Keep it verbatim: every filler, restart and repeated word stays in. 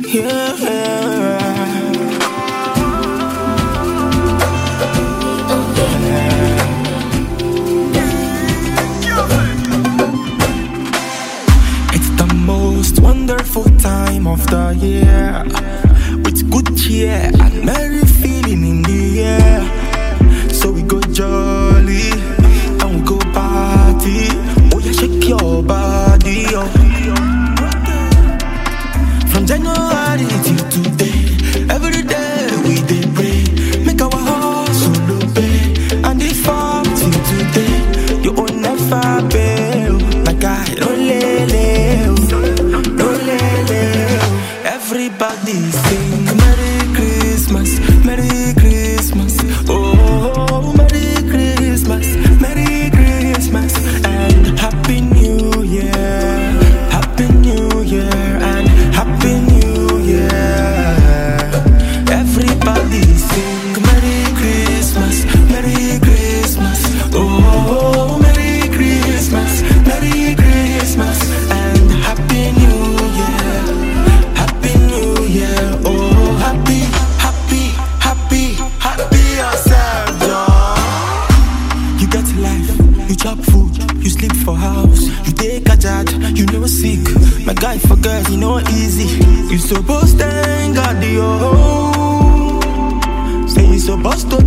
It's the most wonderful time of the year, with good cheer and merry feeling in the air. So we go jolly and we go party. Oh yeah, shake your body, oh. From January till today, every day we dey pray, make our hustle obey. And if up till today, you will never bail. Like I don't lele, don't lele. Everybody sing Merry Christmas, Merry Christmas. Oh, Merry Christmas, Merry Christmas, and Happy New Year, Happy New Year, and Happy New Year. Everybody sing Merry Christmas, Merry Christmas. Oh, Merry Christmas, Merry Christmas, and Happy New Year, Happy New Year. Oh, happy, happy, happy, happy yourself, John. You get life, you chop food, you sleep for house, you take a chat, you know sick. My guy forget, you know easy. You supposed to thank God, yo. Say you supposed to